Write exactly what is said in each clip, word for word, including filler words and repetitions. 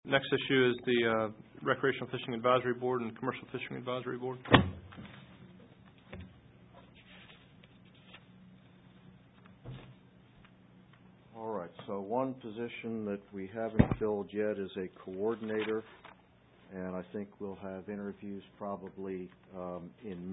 next issue is the uh, Recreational Fishing Advisory Board and Commercial Fishing Advisory Board. All right, so one position that we haven't filled yet is a coordinator, and I think we'll have interviews probably um, in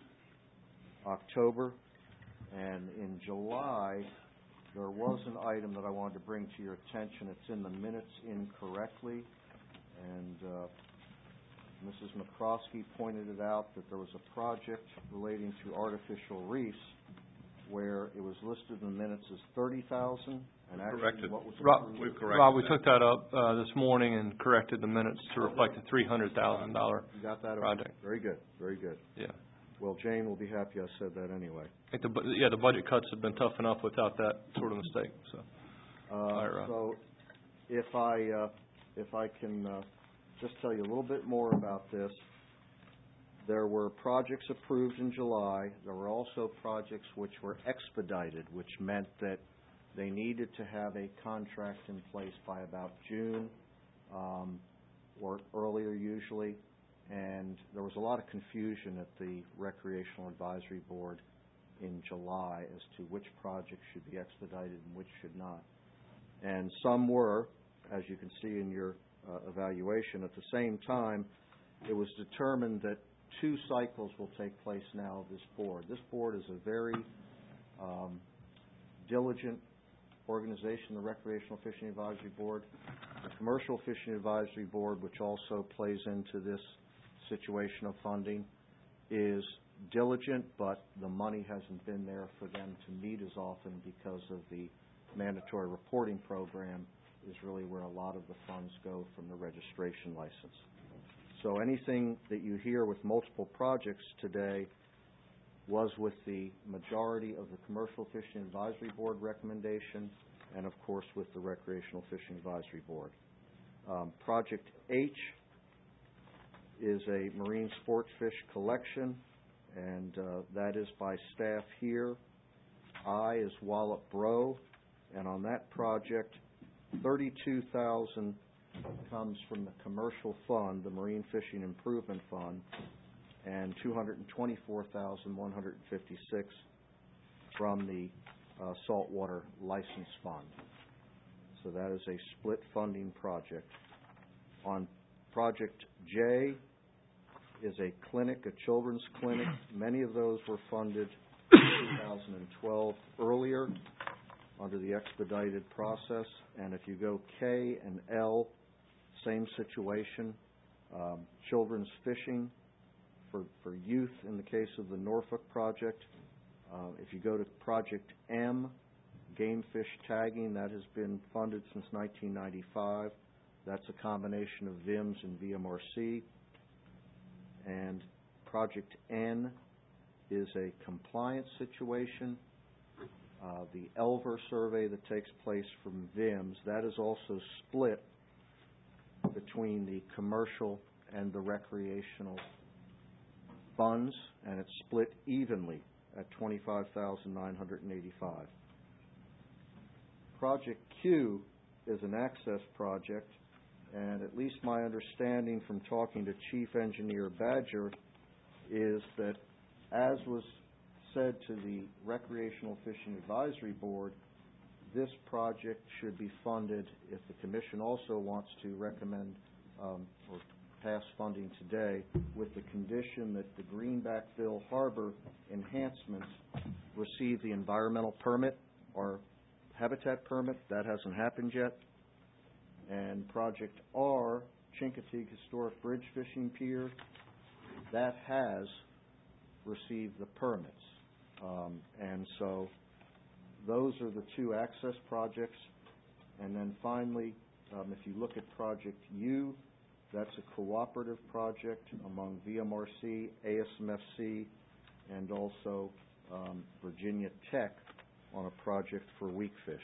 mid-October. And in July, there was an item that I wanted to bring to your attention. It's in the minutes incorrectly, and uh, Missus McCroskey pointed it out that there was a project relating to artificial reefs where it was listed in the minutes as thirty thousand dollars, and actually Corrected. what was Rob, We've corrected Rob, we that. took that up uh, this morning and corrected the minutes to reflect the three hundred thousand dollars You got that? project. Very good, very good. Yeah. Well, Jane will be happy I said that anyway. I think the, bu- yeah, the budget cuts have been tough enough without that sort of mistake. So, Uh, right, Rob. so, if I uh, if I can uh, just tell you a little bit more about this, there were projects approved in July. There were also projects which were expedited, which meant that they needed to have a contract in place by about June um, or earlier usually. And there was a lot of confusion at the Recreational Advisory Board in July as to which projects should be expedited and which should not. And some were, as you can see in your uh, evaluation. At the same time, it was determined that two cycles will take place now of this board. This board is a very um, diligent organization, the Recreational Fishing Advisory Board. The Commercial Fishing Advisory Board, which also plays into this situation of funding, is diligent, but the money hasn't been there for them to meet as often because of the mandatory reporting program is really where a lot of the funds go from the registration license. So anything that you hear with multiple projects today was with the majority of the Commercial Fishing Advisory Board recommendation and, of course, with the Recreational Fishing Advisory Board. Um, Project H is a marine sport fish collection, and uh, that is by staff here. I is Wallop Bro, and on that project, thirty-two thousand dollars comes from the commercial fund, the Marine Fishing Improvement Fund, and two hundred twenty-four thousand one hundred fifty-six dollars from the uh, Saltwater License Fund. So that is a split funding project. On Project J is a clinic, a children's clinic. Many of those were funded in two thousand twelve earlier under the expedited process. And if you go K and L, same situation. Um, children's fishing for, for youth in the case of the Norfolk project. Uh, if you go to Project M, game fish tagging, that has been funded since nineteen ninety-five. That's a combination of V I M S and V M R C. And Project N is a compliance situation. Uh, the L V R survey that takes place from V I M S, that is also split between the commercial and the recreational funds, and it's split evenly at twenty-five thousand nine hundred eighty-five dollars. Project Q is an access project, and at least my understanding from talking to Chief Engineer Badger is that, as was said to the Recreational Fishing Advisory Board, this project should be funded, if the Commission also wants to recommend um, or pass funding today, with the condition that the Greenbackville Harbor enhancements receive the environmental permit or habitat permit. That hasn't happened yet. And Project R, Chincoteague Historic Bridge Fishing Pier, that has received the permits. Um, and so those are the two access projects. And then finally, um, if you look at Project U, that's a cooperative project among V M R C, A S M F C, and also um, Virginia Tech on a project for weakfish.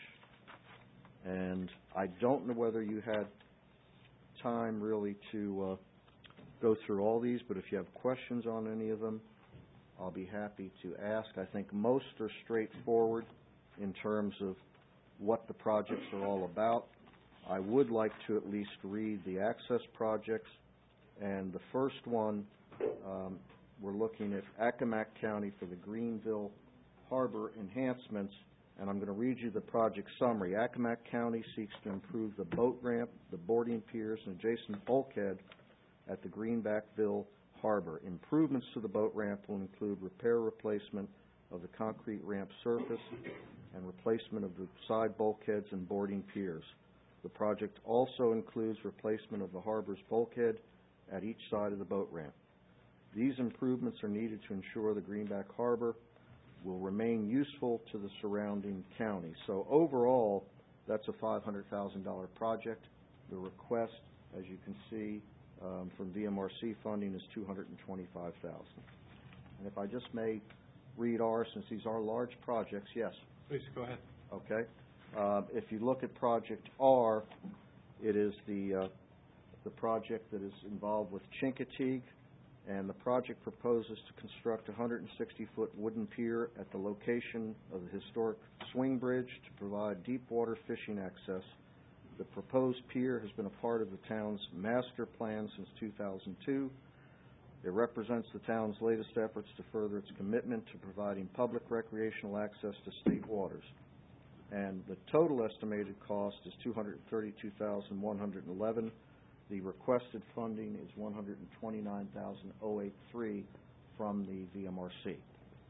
And I don't know whether you had time really to uh, go through all these, but if you have questions on any of them, I'll be happy to ask. I think most are straightforward in terms of what the projects are all about. I would like to at least read the access projects. And the first one, um, we're looking at Accomack County for the Greenville Harbor enhancements, and I'm going to read you the project summary. Accomack County seeks to improve the boat ramp, the boarding piers, and adjacent bulkhead at the Greenbackville Harbor. Improvements to the boat ramp will include repair replacement of the concrete ramp surface and replacement of the side bulkheads and boarding piers. The project also includes replacement of the harbor's bulkhead at each side of the boat ramp. These improvements are needed to ensure the Greenback Harbor will remain useful to the surrounding county. So overall, that's a five hundred thousand dollars project. The request, as you can see, um, from V M R C funding is two hundred twenty-five thousand dollars. And if I just may read ours, since these are large projects, yes? Please, go ahead. Okay. Uh, if you look at Project R, it is the, uh, the project that is involved with Chincoteague, and the project proposes to construct a one hundred sixty foot wooden pier at the location of the historic swing bridge to provide deep water fishing access. The proposed pier has been a part of the town's master plan since two thousand two. It represents the town's latest efforts to further its commitment to providing public recreational access to state waters. And the total estimated cost is two hundred thirty-two thousand one hundred eleven dollars. The requested funding is one hundred twenty-nine thousand eighty-three from the V M R C.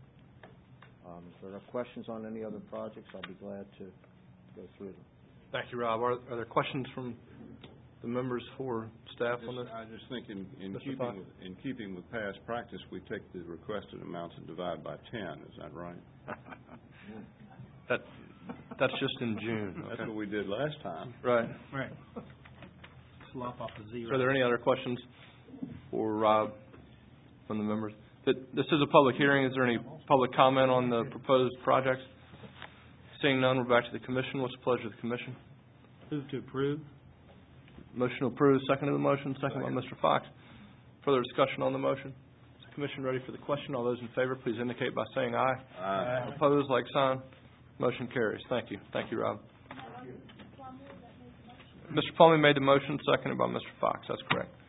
Um, if there are questions on any other projects, I'll be glad to go through them. Thank you, Rob. Are, are there questions from the members for staff on Just- this? I just think in, in Mister keeping Fox? with, in keeping with past practice, we take the requested amounts and divide by ten. Is that right? That, that's just in June. That's Okay. what we did last time. Right. Right. Slop off a zero. Are there any other questions for Rob from the members? Th- This is a public hearing. Is there any public comment on the proposed projects? Seeing none, we're back to the commission. What's the pleasure of the commission? Move to approve. Motion approved. Second to the motion. Second by Mister Fox. Further discussion on the motion? Is the commission ready for the question? All those in favor, please indicate by saying aye. Aye. Opposed, like sign. Motion carries. Thank you. Thank you, Rob. Mister Plumlee made the motion, seconded by Mister Fox. That's correct.